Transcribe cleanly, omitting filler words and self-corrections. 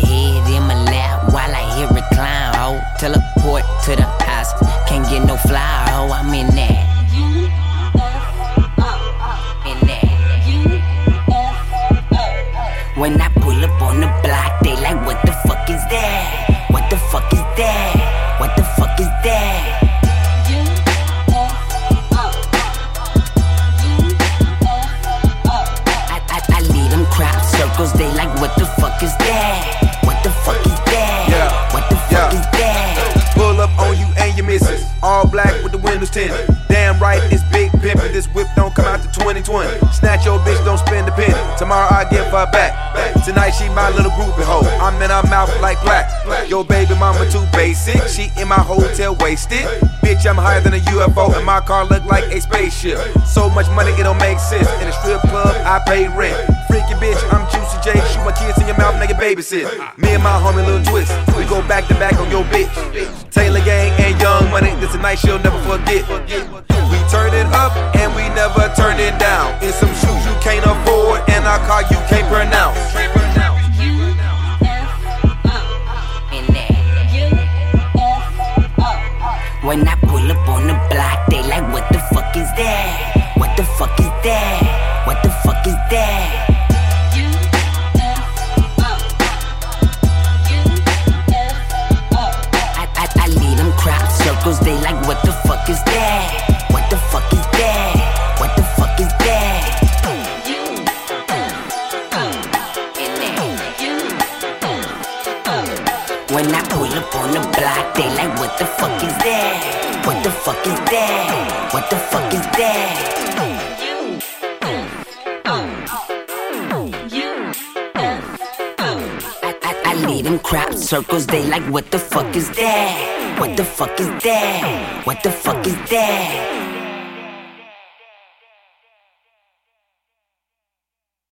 head in my lap while I hit recline, ho. Teleport to the house, can't get no fly, ho. I'm in that. When I pull up on the block, they like, what the fuck is that? What the fuck is that? What the fuck is that? I lead them crop circles, they like, what the fuck is that? What the fuck is that? Yeah. What the fuck is that? Pull up on you and your missus, all black with the windows tinted. Damn right, it's big pimpin'. This whip don't come out to 2020. Snatch your bitch, don't spend a penny. Tomorrow I give her back. Tonight she my little groupie hoe. I'm in her mouth like black. Yo baby mama too basic. She in my hotel wasted. Bitch, I'm higher than a UFO and my car look like a spaceship. So much money it don't make sense. In a strip club I pay rent. Freaky bitch, I'm Juicy J. Shoot my kids in your mouth, nigga babysit. Me and my homie Lil Twist, we go back to back on your bitch. Taylor Gang and Young Money, this a night she'll never forget. We turn it up and we never turn it down. In some shoes you can't afford and a car you can't pronounce. When I pull up on the block, they like, what the fuck is that? What the fuck is that? What the fuck is that? I lead them crop circles, they like, what the fuck is that? What the fuck is that? What the fuck is that? When I pull up on the block, they like, what the fuck is that? What the fuck is that? What the fuck is that? I lead them crop circles, they like, what the fuck is that? What the fuck is that? What the fuck is that?